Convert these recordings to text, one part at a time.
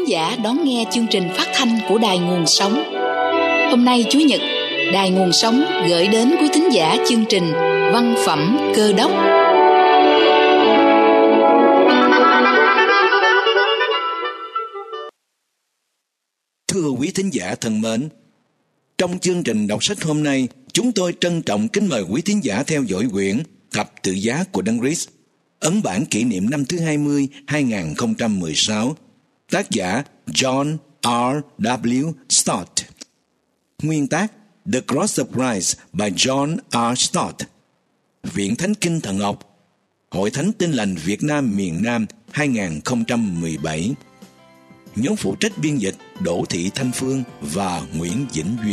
thính giả đón nghe chương trình phát thanh của Đài Nguồn Sống. Hôm nay Chủ nhật, Đài Nguồn Sống gửi đến quý thính giả chương trình Văn phẩm Cơ đốc. Thưa quý thính giả thân mến, trong chương trình đọc sách hôm nay, chúng tôi trân trọng kính mời quý thính giả theo dõi quyển Thập Tự Giá của Đấng Christ, ấn bản kỷ niệm năm thứ 20, 2016, tác giả John R. W. Stott. Nguyên tác The Cross of Christ by John R. Stott. Viện Thánh Kinh Thần học, Hội Thánh Tin Lành Việt Nam miền Nam 2017. Nhóm phụ trách biên dịch Đỗ Thị Thanh Phương và Nguyễn Vĩnh Duy.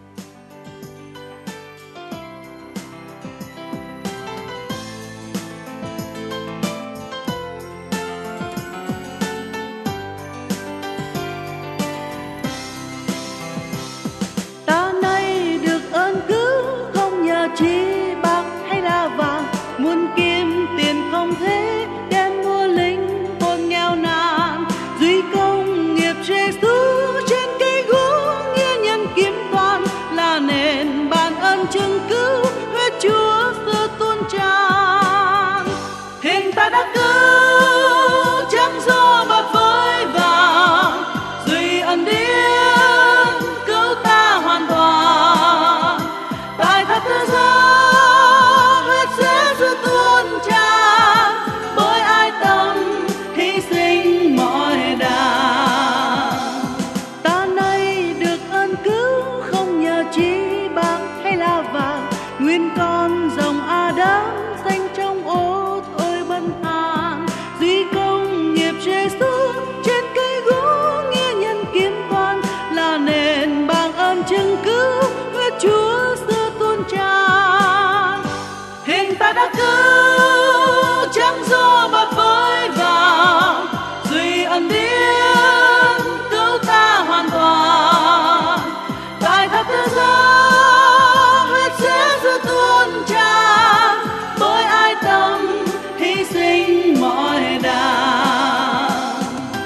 Ta nay được ơn cứu không nhờ chi bạc hay là vàng, muôn kim tiền không thế đem mua linh hồn nghèo nàn. Duy công nghiệp Giêsu trên cây gỗ nghĩa nhân kiếm toàn, là nền ban ơn chứng cứu huyết Chúa xưa tuôn tràn. Hình ta đã cứu chẳng do bạc với vàng, duy ân điển cứu ta hoàn toàn. Tại thập tự giá huyết Giêsu tuôn tràn, bởi ai tâm hy sinh mọi đàng. Ta nay được ơn cứu không nhờ chi bạc hay là vàng, nguyên con dòng Adam danh trong ô ôi bần hàn. Duy công nghiệp Giêsu trên cây gỗ nghĩa nhân kiếm toàn, là nền bằng ơn chứng cứu huyết Chúa xưa tuôn tràn. Hình ta đã cứu chẳng do bạc với vàng, duy ân điển cứu ta hoàn toàn. Tại thập tự giá huyết Giêsu tuôn tràn, bởi ai tâm hy sinh mọi đàng.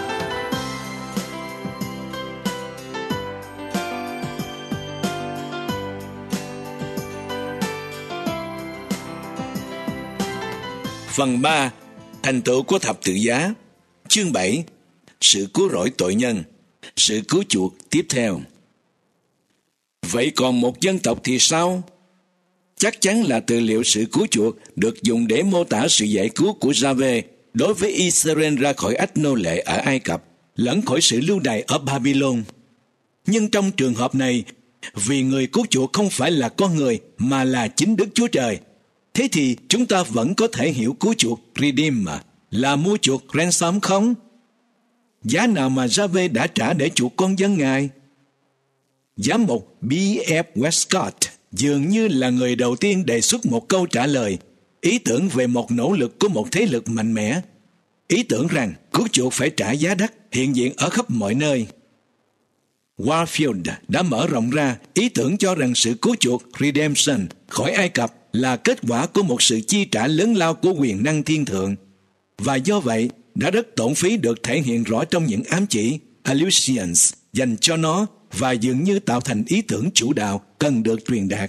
Phần 3. Thành tựu của Thập Tự Giá. Chương 7. Sự cứu rỗi tội nhân. Sự cứu chuộc tiếp theo. Vậy còn một dân tộc thì sao? Chắc chắn là tư liệu sự cứu chuộc được dùng để mô tả sự giải cứu của Gia-vê đối với Israel ra khỏi ách nô lệ ở Ai Cập, lẫn khỏi sự lưu đày ở Babylon. Nhưng trong trường hợp này, vì người cứu chuộc không phải là con người mà là chính Đức Chúa Trời, thế thì chúng ta vẫn có thể hiểu cứu chuộc redeem là mua chuộc ransom không? Giá nào mà Gia-vê đã trả để chuộc con dân Ngài? Giám mục B.F. Westcott dường như là người đầu tiên đề xuất một câu trả lời, ý tưởng về một nỗ lực của một thế lực mạnh mẽ, ý tưởng rằng cứu chuộc phải trả giá đắt hiện diện ở khắp mọi nơi. Warfield đã mở rộng ra ý tưởng cho rằng sự cứu chuộc redemption khỏi Ai Cập là kết quả của một sự chi trả lớn lao của quyền năng thiên thượng, và do vậy đã rất tổn phí được thể hiện rõ trong những ám chỉ allusions dành cho nó, và dường như tạo thành ý tưởng chủ đạo cần được truyền đạt.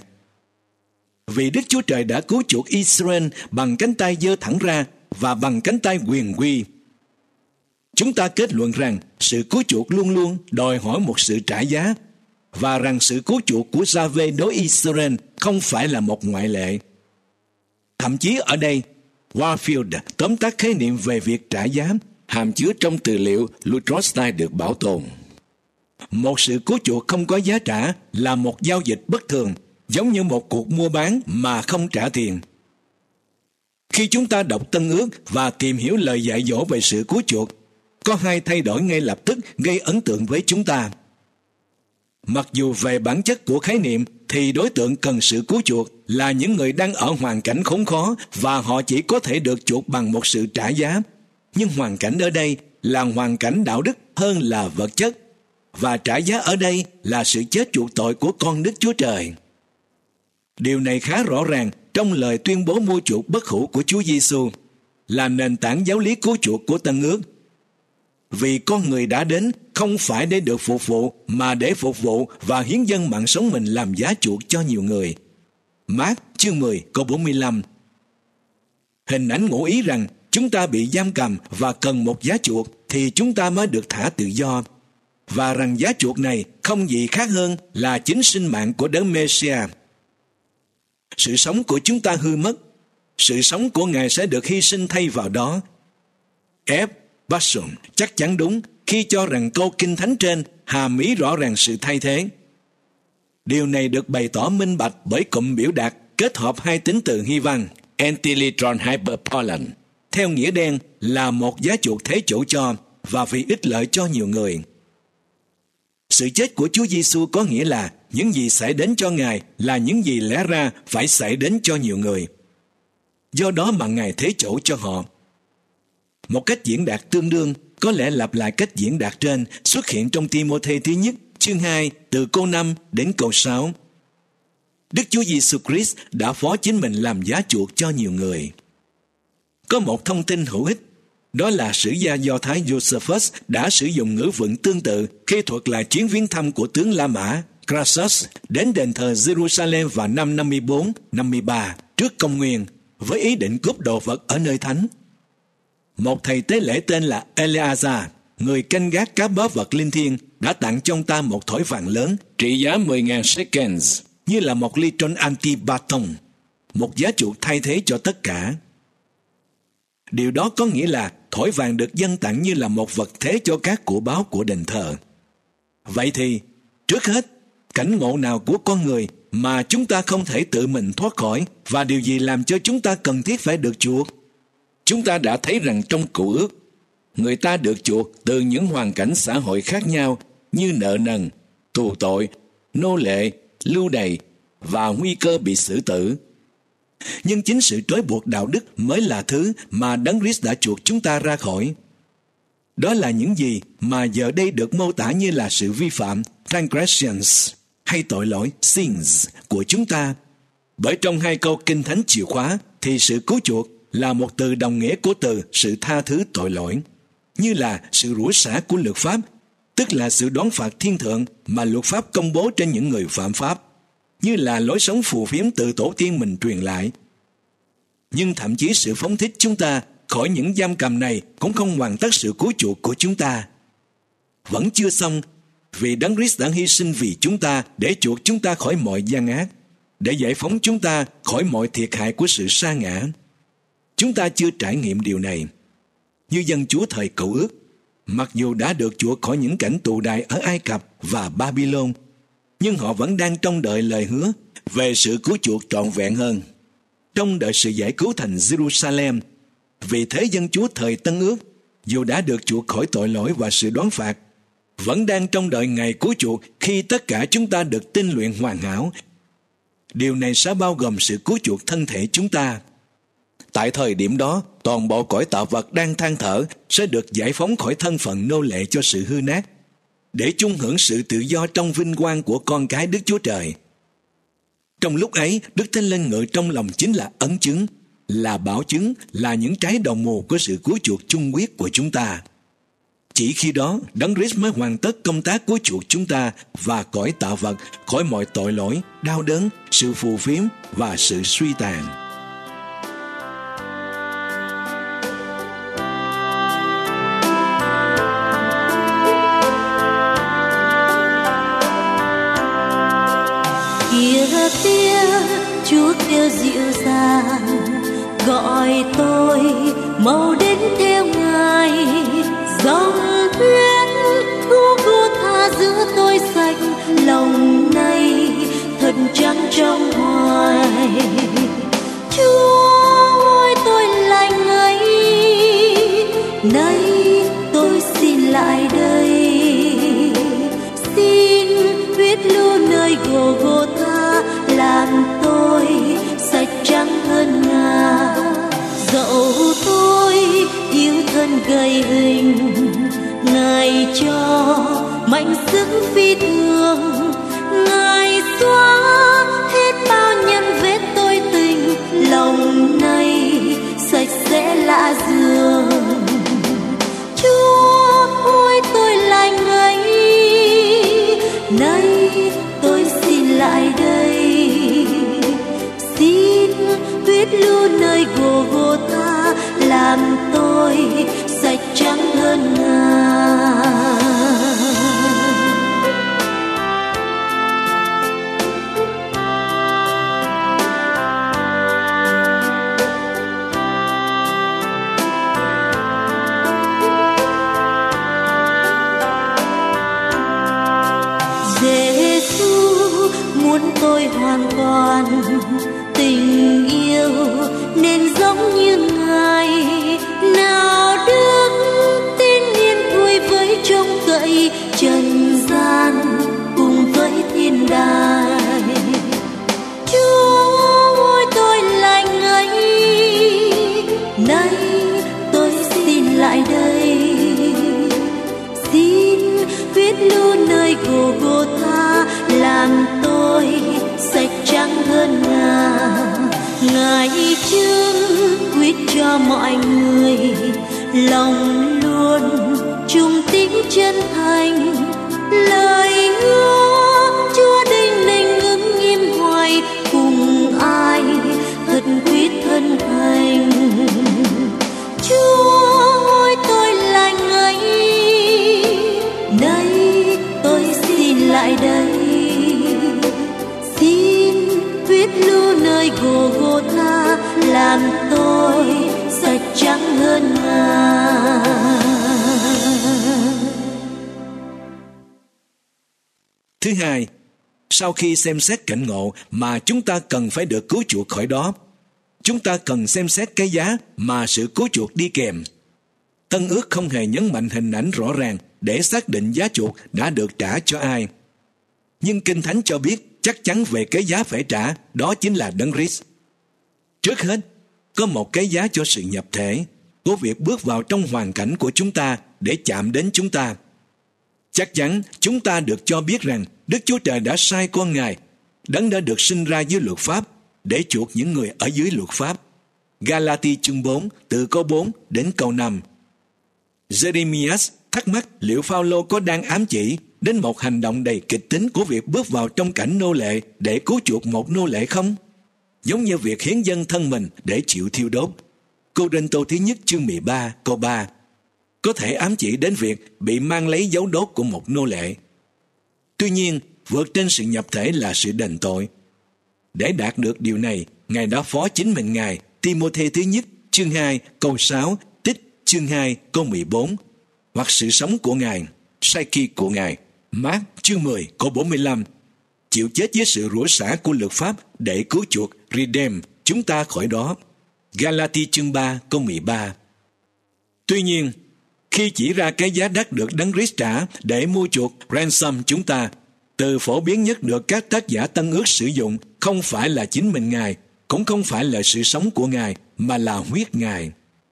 Vì Đức Chúa Trời đã cứu chuộc Israel bằng cánh tay giơ thẳng ra và bằng cánh tay quyền uy, chúng ta kết luận rằng sự cứu chuộc luôn luôn đòi hỏi một sự trả giá, và rằng sự cứu chuộc của Gia-vê đối Israel không phải là một ngoại lệ. Thậm chí ở đây, Warfield tóm tắt khái niệm về việc trả giá hàm chứa trong tư liệu Lutrostein được bảo tồn. Một sự cứu chuộc không có giá trả là một giao dịch bất thường, giống như một cuộc mua bán mà không trả tiền. Khi chúng ta đọc Tân Ước và tìm hiểu lời dạy dỗ về sự cứu chuộc, có hai thay đổi ngay lập tức gây ấn tượng với chúng ta. Mặc dù về bản chất của khái niệm thì đối tượng cần sự cứu chuộc là những người đang ở hoàn cảnh khốn khó và họ chỉ có thể được chuộc bằng một sự trả giá. Nhưng hoàn cảnh ở đây là hoàn cảnh đạo đức hơn là vật chất, và trả giá ở đây là sự chết chuộc tội của con Đức Chúa Trời. Điều này khá rõ ràng trong lời tuyên bố mua chuộc bất hủ của Chúa Giêsu, là nền tảng giáo lý cứu chuộc của Tân Ước. Vì con người đã đến không phải để được phục vụ, mà để phục vụ và hiến dâng mạng sống mình làm giá chuộc cho nhiều người. Mác chương 10 câu 45. Hình ảnh ngụ ý rằng chúng ta bị giam cầm và cần một giá chuộc thì chúng ta mới được thả tự do, và rằng giá chuộc này không gì khác hơn là chính sinh mạng của Đấng Mê-si-a. Sự sống của chúng ta hư mất, sự sống của Ngài sẽ được hy sinh thay vào đó. F. Basson chắc chắn đúng khi cho rằng câu Kinh Thánh trên hàm ý rõ ràng sự thay thế. Điều này được bày tỏ minh bạch bởi cụm biểu đạt kết hợp hai tính từ Hy văn Antilitron Hyperpolon, theo nghĩa đen là một giá chuộc thế chỗ cho và vì ích lợi cho nhiều người. Sự chết của Chúa Giêsu có nghĩa là những gì xảy đến cho Ngài là những gì lẽ ra phải xảy đến cho nhiều người. Do đó mà Ngài thế chỗ cho họ. Một cách diễn đạt tương đương, có lẽ lặp lại cách diễn đạt trên, xuất hiện trong Ti-mô-thê thứ nhất, chương 2, từ câu 5 đến câu 6. Đức Chúa Giêsu Christ đã phó chính mình làm giá chuộc cho nhiều người. Có một thông tin hữu ích, đó là sử gia Do Thái Josephus đã sử dụng ngữ vựng tương tự khi thuật lại chuyến viếng thăm của tướng La Mã Crassus đến đền thờ Jerusalem vào năm 54-53 trước công nguyên với ý định cướp đồ vật ở nơi thánh. Một thầy tế lễ tên là Eleazar, người canh gác các báu vật linh thiêng, đã tặng cho ông ta một thỏi vàng lớn trị giá 10.000 shekels, như là một ly trôn antibaton, một giá chuộc thay thế cho tất cả. Điều đó có nghĩa là thỏi vàng được dâng tặng như là một vật thế cho các của báu của đền thờ. Vậy thì, trước hết, cảnh ngộ nào của con người mà chúng ta không thể tự mình thoát khỏi, và điều gì làm cho chúng ta cần thiết phải được chuộc? Chúng ta đã thấy rằng trong Cựu Ước, người ta được chuộc từ những hoàn cảnh xã hội khác nhau như nợ nần, tù tội, nô lệ, lưu đày và nguy cơ bị xử tử. Nhưng chính sự trói buộc đạo đức mới là thứ mà Đấng Christ đã chuộc chúng ta ra khỏi. Đó là những gì mà giờ đây được mô tả như là sự vi phạm transgressions hay tội lỗi sins của chúng ta. Bởi trong hai câu Kinh Thánh chìa khóa thì sự cứu chuộc là một từ đồng nghĩa của từ sự tha thứ tội lỗi, như là sự rủa xả của luật pháp, tức là sự đón phạt thiên thượng mà luật pháp công bố trên những người phạm pháp, như là lối sống phù phiếm từ tổ tiên mình truyền lại. Nhưng thậm chí sự phóng thích chúng ta khỏi những giam cầm này cũng không hoàn tất sự cứu chuộc của chúng ta. Vẫn chưa xong, vì Đấng Christ đã hy sinh vì chúng ta để chuộc chúng ta khỏi mọi gian ác, để giải phóng chúng ta khỏi mọi thiệt hại của sự sa ngã. Chúng ta chưa trải nghiệm điều này. Như dân Chúa thời Cựu Ước, mặc dù đã được chuộc khỏi những cảnh tù đày ở Ai Cập và Babylon, nhưng họ vẫn đang trông đợi lời hứa về sự cứu chuộc trọn vẹn hơn, trông đợi sự giải cứu thành Jerusalem. Vì thế dân Chúa thời Tân Ước, dù đã được chuộc khỏi tội lỗi và sự đoán phạt, vẫn đang trông đợi ngày cứu chuộc khi tất cả chúng ta được tinh luyện hoàn hảo. Điều này sẽ bao gồm sự cứu chuộc thân thể chúng ta. Tại thời điểm đó, toàn bộ cõi tạo vật đang than thở sẽ được giải phóng khỏi thân phận nô lệ cho sự hư nát, để chung hưởng sự tự do trong vinh quang của con cái Đức Chúa Trời. Trong lúc ấy, Đức Thánh Linh ngự trong lòng chính là ấn chứng, là bảo chứng, là những trái đầu mùa của sự cứu chuộc chung quyết của chúng ta. Chỉ khi đó, Đấng Christ mới hoàn tất công tác cứu chuộc chúng ta và cõi tạo vật khỏi mọi tội lỗi, đau đớn, sự phù phiếm và sự suy tàn. Chúa kêu dịu dàng gọi tôi mau đến theo Ngài, dòng huyết cứu vô tha giữa tôi sạch lòng này thật trắng trong hoài. Chúa ơi tôi lành ấy, nay tôi xin lại đây, xin huyết lưu nơi Gô-gô-tha làm tôi sạch trắng hơn ngà. Dẫu tôi yếu thân gầy hình, Ngài cho mạnh sức phi thường, Ngài xóa hết bao nhân vết tôi tình, lòng này sạch sẽ lạ dường. Chúa làm tôi sạch trắng hơn ngà. Tôi hoàn toàn tình yêu nên giống như Ngài, nào đức tin yên vui với trông cậy trần gian cùng với thiên đàng. Chúa ơi tôi lành ấy, nay tôi xin lại đây, xin huyết lưu nơi Gô-gô-tha làm tôi sạch trắng hơn ngà. Ngài chứng quyết cho mọi người lòng luôn trung tín chân thành, lời hứa Chúa đinh ninh ứng nghiêm hoài, cùng ai thật quyết thân thành. Chúa ơi tôi lành ấy, nay tôi xin lại đây, huyết lưu nơi Gô-gô-tha làm tôi sạch trắng hơn ngà. Thứ hai, sau khi xem xét cảnh ngộ mà chúng ta cần phải được cứu chuộc khỏi đó, chúng ta cần xem xét cái giá mà sự cứu chuộc đi kèm. Tân ước không hề nhấn mạnh hình ảnh rõ ràng để xác định giá chuộc đã được trả cho ai. Nhưng Kinh Thánh cho biết chắc chắn về cái giá phải trả, đó chính là Đấng Christ. Trước hết, có một cái giá cho sự nhập thể, của việc bước vào trong hoàn cảnh của chúng ta để chạm đến chúng ta. Chắc chắn chúng ta được cho biết rằng Đức Chúa Trời đã sai con Ngài, Đấng đã được sinh ra dưới luật pháp, để chuộc những người ở dưới luật pháp. Galati chương 4, từ câu 4 đến câu 5. Jeremias thắc mắc liệu Phao-lô có đang ám chỉ đến một hành động đầy kịch tính của việc bước vào trong cảnh nô lệ để cứu chuộc một nô lệ không? Giống như việc hiến dâng thân mình để chịu thiêu đốt. Cô-rinh-tô thứ nhất chương 13 câu 3 có thể ám chỉ đến việc bị mang lấy dấu đốt của một nô lệ. Tuy nhiên, vượt trên sự nhập thể là sự đền tội. Để đạt được điều này, Ngài đã phó chính mình Ngài. Ti-mô-thê thứ nhất chương 2 câu 6, Tích chương 2 câu 14, hoặc sự sống của Ngài, Psyche của Ngài. Mác chương 10 câu 45, chịu chết với sự rủa xả của luật pháp để cứu chuộc, redeem chúng ta khỏi đó. Galati chương 3 câu 13. Tuy nhiên, khi chỉ ra cái giá đắt được Đấng Christ trả để mua chuộc, ransom chúng ta, từ phổ biến nhất được các tác giả Tân ước sử dụng không phải là chính mình Ngài, cũng không phải là sự sống của Ngài, mà là huyết Ngài.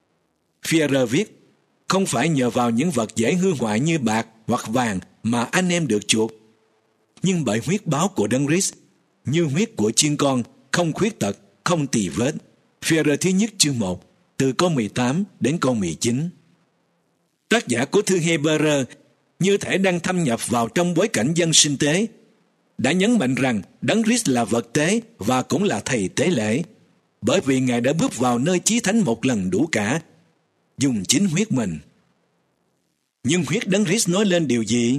Führer viết, không phải nhờ vào những vật dễ hư hoại như bạc hoặc vàng mà anh em được chuộc, nhưng bởi huyết báo của Đấng Christ, như huyết của chiên con, không khuyết tật, không tì vết. Führer thứ nhất chương 1, từ câu 18 đến câu 19. Tác giả của thư Hebrew như thể đang thâm nhập vào trong bối cảnh dân sinh tế, đã nhấn mạnh rằng Đấng Christ là vật tế và cũng là thầy tế lễ, bởi vì Ngài đã bước vào nơi chí thánh một lần đủ cả, dùng chính huyết mình. Nhưng huyết Đấng Christ nói lên điều gì?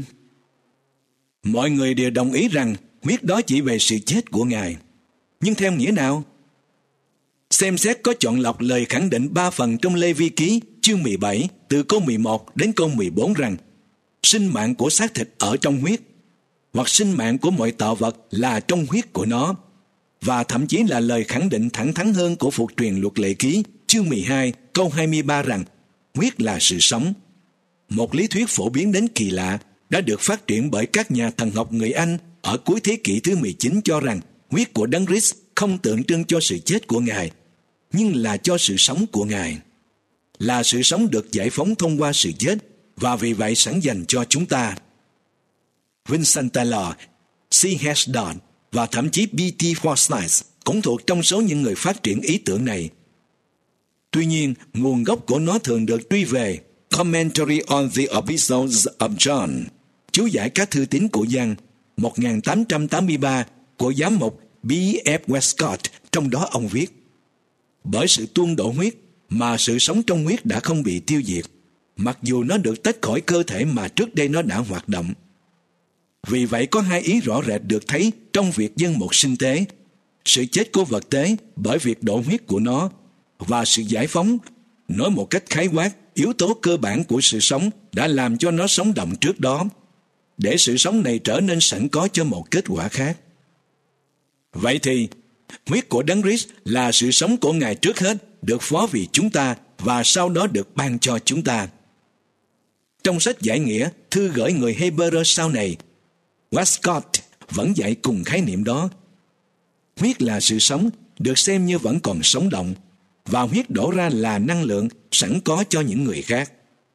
Mọi người đều đồng ý rằng huyết đó chỉ về sự chết của Ngài. Nhưng theo nghĩa nào? Xem xét có chọn lọc lời khẳng định 3 phần trong Lê Vi Ký chương 17 từ câu 11 đến câu 14 rằng sinh mạng của xác thịt ở trong huyết, hoặc sinh mạng của mọi tạo vật là trong huyết của nó, và thậm chí là lời khẳng định thẳng thắn hơn của Phục truyền Luật Lệ Ký chương 12 câu 23 rằng huyết là sự sống. Một lý thuyết phổ biến đến kỳ lạ đã được phát triển bởi các nhà thần học người Anh ở cuối thế kỷ thứ 19 cho rằng huyết của Đấng Christ không tượng trưng cho sự chết của Ngài, nhưng là cho sự sống của Ngài. Là sự sống được giải phóng thông qua sự chết, và vì vậy sẵn dành cho chúng ta. Vincent Taylor, C.H. Dodd và thậm chí B.T. Forsyth cũng thuộc trong số những người phát triển ý tưởng này. Tuy nhiên, nguồn gốc của nó thường được truy về Commentary on the Epistles of John, chú giải các thư tín của Giăng, 1883 của giám mục B.F. Westcott, trong đó ông viết: bởi sự tuôn đổ huyết, mà sự sống trong huyết đã không bị tiêu diệt, mặc dù nó được tách khỏi cơ thể mà trước đây nó đã hoạt động. Vì vậy có hai ý rõ rệt được thấy trong việc dâng một sinh tế: sự chết của vật tế bởi việc đổ huyết của nó, và sự giải phóng. Nói một cách khái quát, yếu tố cơ bản của sự sống đã làm cho nó sống động trước đó, để sự sống này trở nên sẵn có cho một kết quả khác. Vậy thì, huyết của Đấng Christ là sự sống của Ngài trước hết, được phó vì chúng ta và sau đó được ban cho chúng ta. Trong sách Giải Nghĩa, thư gửi người Hebrew sau này, Westcott vẫn dạy cùng khái niệm đó. Huyết là sự sống, được xem như vẫn còn sống động, và huyết đổ ra là năng lượng sẵn có cho những người khác.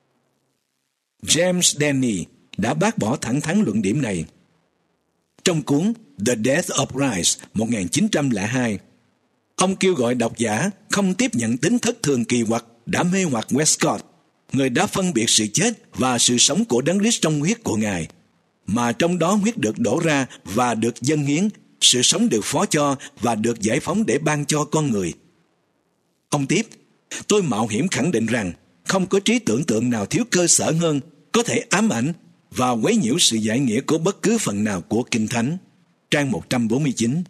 James Denny đã bác bỏ thẳng thắn luận điểm này. Trong cuốn The Death of Christ 1902, ông kêu gọi độc giả không tiếp nhận tính thất thường kỳ quặc đã mê hoặc Westcott, người đã phân biệt sự chết và sự sống của Đấng Christ trong huyết của Ngài, mà trong đó huyết được đổ ra và được dâng hiến, sự sống được phó cho và được giải phóng để ban cho con người. Ông tiếp, tôi mạo hiểm khẳng định rằng không có trí tưởng tượng nào thiếu cơ sở hơn có thể ám ảnh và quấy nhiễu sự giải nghĩa của bất cứ phần nào của Kinh Thánh. Trang 149.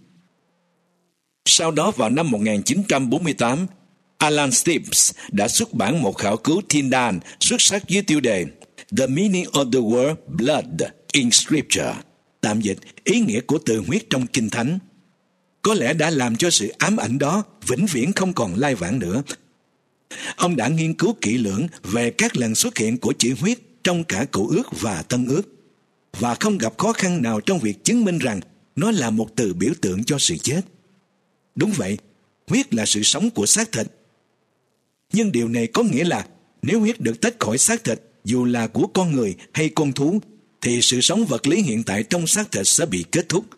Sau đó vào năm 1948, Alan Stibbs đã xuất bản một khảo cứu thiên đàng xuất sắc dưới tiêu đề The Meaning of the Word Blood in Scripture, tạm dịch ý nghĩa của từ huyết trong Kinh Thánh. Có lẽ đã làm cho sự ám ảnh đó vĩnh viễn không còn lai vãng nữa. Ông đã nghiên cứu kỹ lưỡng về các lần xuất hiện của chữ huyết trong cả Cựu Ước và Tân Ước, và không gặp khó khăn nào trong việc chứng minh rằng nó là một từ biểu tượng cho sự chết. Đúng vậy, huyết là sự sống của xác thịt. Nhưng điều này có nghĩa là nếu huyết được tách khỏi xác thịt, dù là của con người hay con thú, thì sự sống vật lý hiện tại trong xác thịt sẽ bị kết thúc.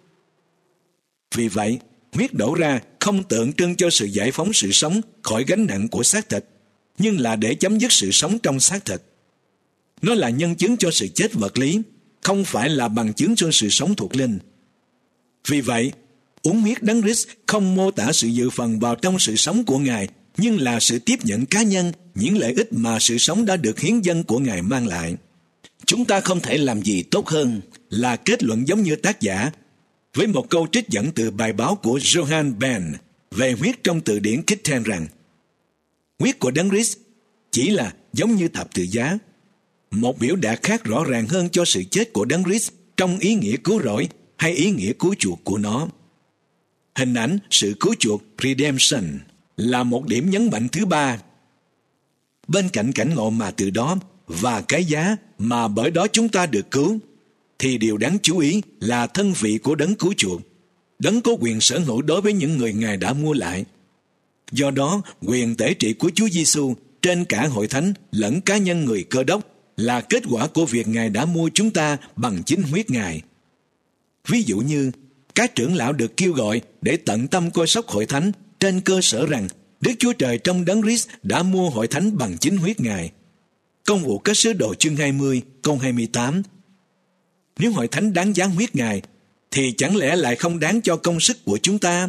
Vì vậy, huyết đổ ra không tượng trưng cho sự giải phóng sự sống khỏi gánh nặng của xác thịt, nhưng là để chấm dứt sự sống trong xác thịt. Nó là nhân chứng cho sự chết vật lý, không phải là bằng chứng cho sự sống thuộc linh. Vì vậy, uống huyết Đấng Christ không mô tả sự dự phần vào trong sự sống của Ngài, nhưng là sự tiếp nhận cá nhân những lợi ích mà sự sống đã được hiến dâng của Ngài mang lại. Chúng ta không thể làm gì tốt hơn là kết luận giống như tác giả với một câu trích dẫn từ bài báo của Johann Ben về huyết trong từ điển Kittel rằng huyết của Đấng Christ chỉ là giống như thập tự giá, một biểu đạt khác rõ ràng hơn cho sự chết của Đấng Christ trong ý nghĩa cứu rỗi hay ý nghĩa cứu chuộc của nó. Hình ảnh sự cứu chuộc redemption là một điểm nhấn mạnh thứ ba. Bên cạnh cảnh ngộ mà từ đó và cái giá mà bởi đó chúng ta được cứu, thì điều đáng chú ý là thân vị của Đấng cứu chuộc. Đấng có quyền sở hữu đối với những người Ngài đã mua lại. Do đó, quyền tể trị của Chúa Giêsu trên cả hội thánh lẫn cá nhân người Cơ Đốc là kết quả của việc Ngài đã mua chúng ta bằng chính huyết Ngài. Ví dụ như, các trưởng lão được kêu gọi để tận tâm coi sóc hội thánh trên cơ sở rằng Đức Chúa Trời trong Đấng Christ đã mua hội thánh bằng chính huyết Ngài. Công vụ các sứ đồ chương 20, câu 28. Nếu hội thánh đáng giá huyết Ngài, thì chẳng lẽ lại không đáng cho công sức của chúng ta?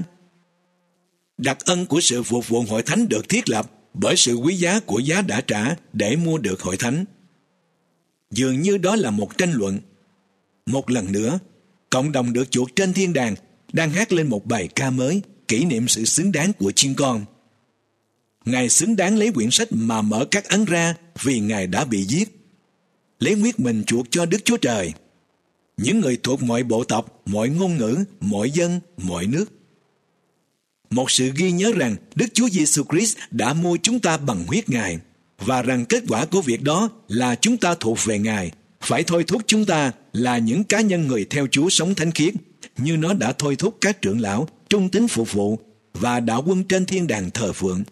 Đặc ân của sự phục vụ hội thánh được thiết lập bởi sự quý giá của giá đã trả để mua được hội thánh. Dường như đó là một tranh luận. Một lần nữa, cộng đồng được chuộc trên thiên đàng đang hát lên một bài ca mới kỷ niệm sự xứng đáng của chiên con. Ngài xứng đáng lấy quyển sách mà mở các ấn ra vì Ngài đã bị giết, lấy huyết mình chuộc cho Đức Chúa Trời, những người thuộc mọi bộ tộc, mọi ngôn ngữ, mọi dân, mọi nước. Một sự ghi nhớ rằng Đức Chúa Giêsu Christ đã mua chúng ta bằng huyết Ngài, và rằng kết quả của việc đó là chúng ta thuộc về Ngài, phải thôi thúc chúng ta là những cá nhân người theo Chúa sống thánh khiết, như nó đã thôi thúc các trưởng lão trung tín phục vụ và đạo quân trên thiên đàng thờ phượng.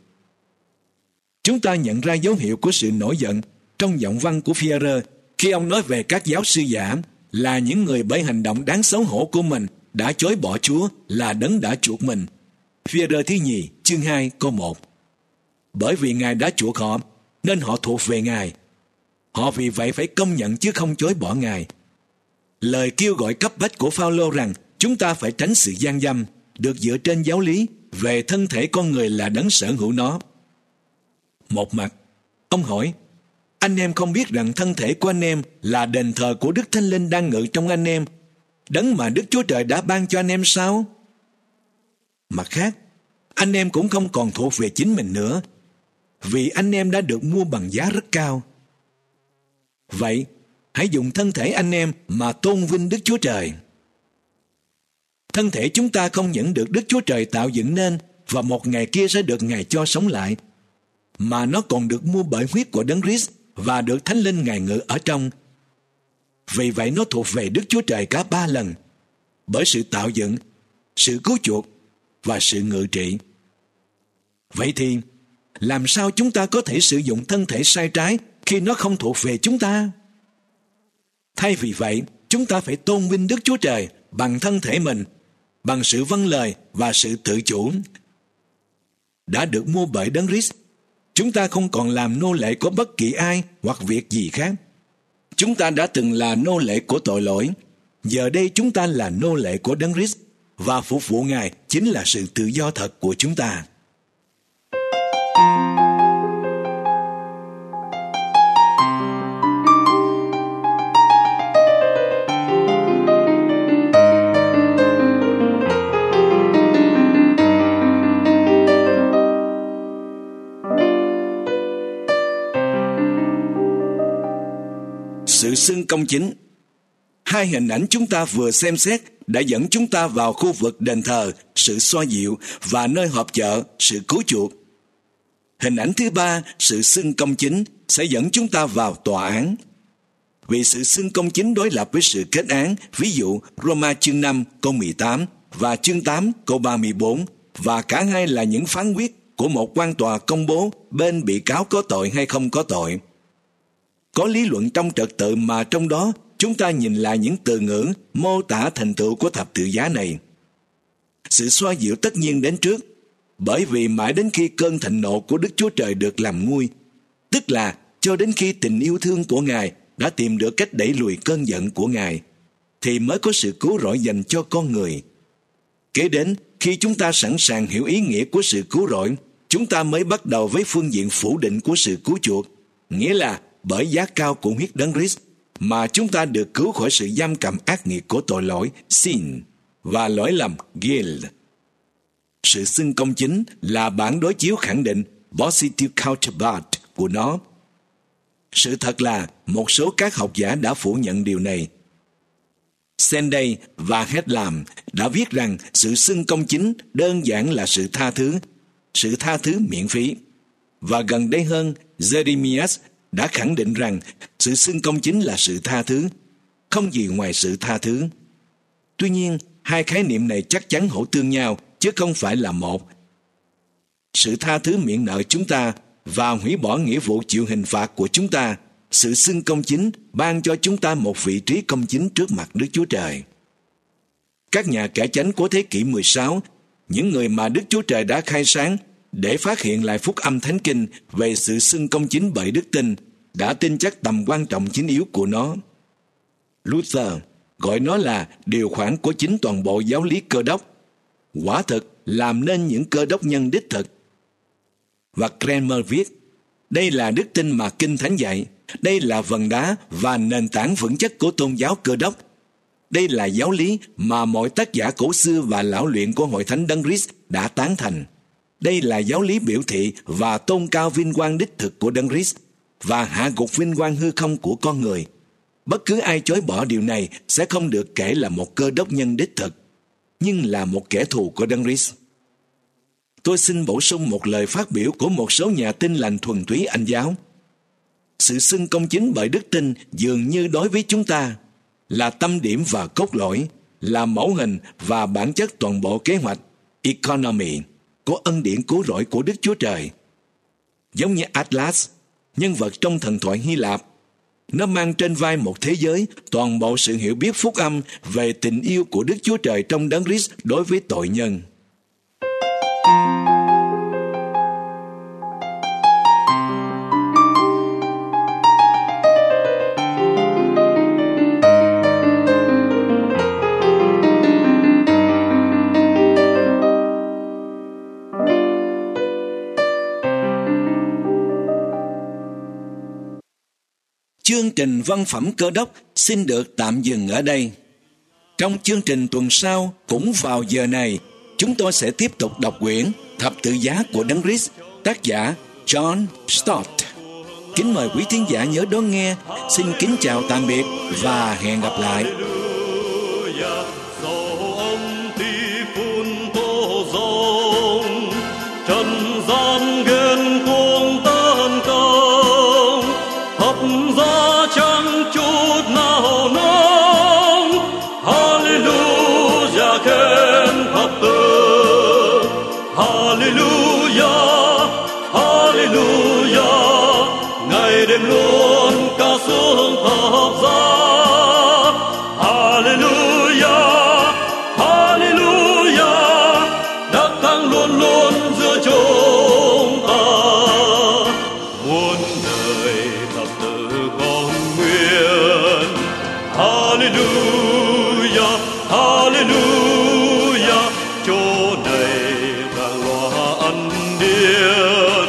Chúng ta nhận ra dấu hiệu của sự nổi giận trong giọng văn của Phi-e-rơ khi ông nói về các giáo sư giả là những người bởi hành động đáng xấu hổ của mình đã chối bỏ Chúa là Đấng đã chuộc mình. Phi-e-rơ thứ nhì, chương 2, câu 1. Bởi vì Ngài đã chuộc họ, nên họ thuộc về Ngài. Họ vì vậy phải công nhận chứ không chối bỏ Ngài. Lời kêu gọi cấp bách của Phao-lô rằng chúng ta phải tránh sự gian dâm được dựa trên giáo lý về thân thể con người là Đấng sở hữu nó. Một mặt, ông hỏi, anh em không biết rằng thân thể của anh em là đền thờ của Đức Thánh Linh đang ngự trong anh em, đấng mà Đức Chúa Trời đã ban cho anh em sao? Mặt khác, anh em cũng không còn thuộc về chính mình nữa, vì anh em đã được mua bằng giá rất cao. Vậy, hãy dùng thân thể anh em mà tôn vinh Đức Chúa Trời. Thân thể chúng ta không những được Đức Chúa Trời tạo dựng nên và một ngày kia sẽ được Ngài cho sống lại, mà nó còn được mua bởi huyết của Đấng Christ và được Thánh Linh Ngài ngự ở trong. Vì vậy nó thuộc về Đức Chúa Trời cả ba lần, bởi sự tạo dựng, sự cứu chuộc và sự ngự trị. Vậy thì, làm sao chúng ta có thể sử dụng thân thể sai trái khi nó không thuộc về chúng ta? Thay vì vậy, chúng ta phải tôn vinh Đức Chúa Trời bằng thân thể mình, bằng sự vâng lời và sự tự chủ. Đã được mua bởi Đấng Christ, chúng ta không còn làm nô lệ của bất kỳ ai hoặc việc gì khác. Chúng ta đã từng là nô lệ của tội lỗi, giờ đây chúng ta là nô lệ của Đấng Christ, và phục vụ Ngài chính là sự tự do thật của chúng ta. Sự xưng công chính. Hai hình ảnh chúng ta vừa xem xét đã dẫn chúng ta vào khu vực đền thờ, sự xoa dịu, và nơi họp chợ, sự cứu chuộc. Hình ảnh thứ ba, sự xưng công chính, sẽ dẫn chúng ta vào tòa án. Vì sự xưng công chính đối lập với sự kết án, ví dụ Roma chương 5 câu 18 và chương 8 câu 34, và cả hai là những phán quyết của một quan tòa công bố bên bị cáo có tội hay không có tội. Có lý luận trong trật tự mà trong đó chúng ta nhìn lại những từ ngữ mô tả thành tựu của thập tự giá này. Sự xoa dịu tất nhiên đến trước, bởi vì mãi đến khi cơn thịnh nộ của Đức Chúa Trời được làm nguôi, tức là cho đến khi tình yêu thương của Ngài đã tìm được cách đẩy lùi cơn giận của Ngài, thì mới có sự cứu rỗi dành cho con người. Kế đến, khi chúng ta sẵn sàng hiểu ý nghĩa của sự cứu rỗi, chúng ta mới bắt đầu với phương diện phủ định của sự cứu chuộc, nghĩa là bởi giá cao của huyết Đấng Christ mà chúng ta được cứu khỏi sự giam cầm ác nghiệt của tội lỗi sin và lỗi lầm guilt. Sự xưng công chính là bản đối chiếu khẳng định positive counterpart của nó. Sự thật là một số các học giả đã phủ nhận điều này. Sunday và Hedlam đã viết rằng sự xưng công chính đơn giản là sự tha thứ miễn phí. Và gần đây hơn, Jeremias đã khẳng định rằng sự xưng công chính là sự tha thứ, không gì ngoài sự tha thứ. Tuy nhiên, hai khái niệm này chắc chắn hỗ tương nhau, chứ không phải là một. Sự tha thứ miễn nợ chúng ta và hủy bỏ nghĩa vụ chịu hình phạt của chúng ta, sự xưng công chính ban cho chúng ta một vị trí công chính trước mặt Đức Chúa Trời. Các nhà cải chánh của thế kỷ 16, những người mà Đức Chúa Trời đã khai sáng để phát hiện lại phúc âm thánh kinh về sự xưng công chính bởi đức tin, đã tin chắc tầm quan trọng chính yếu của nó. Luther gọi nó là điều khoản của chính toàn bộ giáo lý Cơ đốc, quả thực làm nên những cơ đốc nhân đích thực. Và Cranmer viết, đây là đức tin mà Kinh Thánh dạy, đây là vần đá và nền tảng vững chắc của tôn giáo Cơ đốc. Đây là giáo lý mà mọi tác giả cổ xưa và lão luyện của Hội Thánh Đấng Christ đã tán thành. Đây là giáo lý biểu thị và tôn cao vinh quang đích thực của Đấng Christ và hạ gục vinh quang hư không của con người. Bất cứ ai chối bỏ điều này sẽ không được kể là một cơ đốc nhân đích thực, nhưng là một kẻ thù của Đấng Christ. Tôi xin bổ sung một lời phát biểu của một số nhà tin lành thuần túy Anh giáo. Sự xưng công chính bởi đức tin dường như đối với chúng ta là tâm điểm và cốt lõi, là mẫu hình và bản chất toàn bộ kế hoạch economy của ân điển cứu rỗi của Đức Chúa Trời. Giống như Atlas, nhân vật trong thần thoại Hy Lạp, nó mang trên vai một thế giới toàn bộ sự hiểu biết phúc âm về tình yêu của Đức Chúa Trời trong Đấng Christ đối với tội nhân. chương trình Văn phẩm Cơ Đốc xin được tạm dừng ở đây. Trong chương trình tuần sau, cũng vào giờ này, chúng tôi sẽ tiếp tục đọc quyển Thập tự giá của Đấng Christ, tác giả John Stott. Kính mời quý thính giả nhớ đón nghe. Xin kính chào tạm biệt và hẹn gặp lại. Trần gian ghen tuông tấn công, thập giá chẳng chút nào nóng. Hallelujah khen thập tự, Hallelujah, Hallelujah. Ngày đêm luôn ca sướng thập giá, Hallelujah, Hallelujah. Đắc thắng luôn luôn giữa chúng ta, muôn đời thập tự con nguyện. Hallelujah, Hallelujah. Chỗ này vang loa ân điển,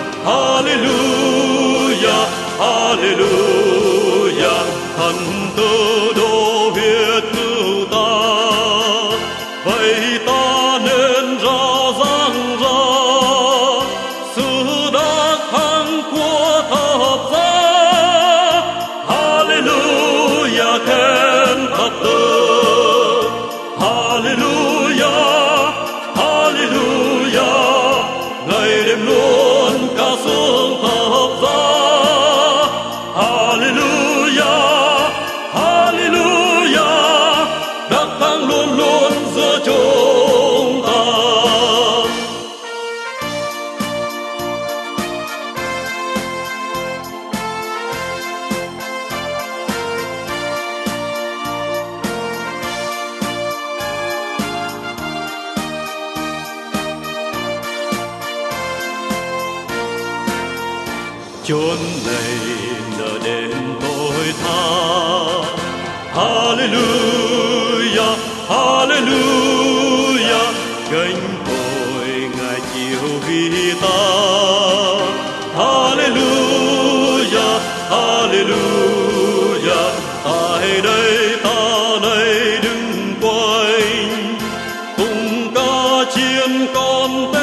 Hallelujah, Hallelujah. Thần tử đổ huyết cứu ta, vậy ta nên rao giảng ra sự đắc thắng của thập giá. Hallelujah khen thập tự, Hallelujah, Hallelujah. Ngày đêm luôn ca sướng thập giá, Hallelujah, Hallelujah. Đắc thắng luôn luôn giữa chúng ta. Chốn này giờ đến tôi tha, Hallelujah, Hallelujah. Gánh tội Ngài chịu vì ta, Hallelujah, Hallelujah. Tại đây ta này đứng quanh, cùng ca chiên con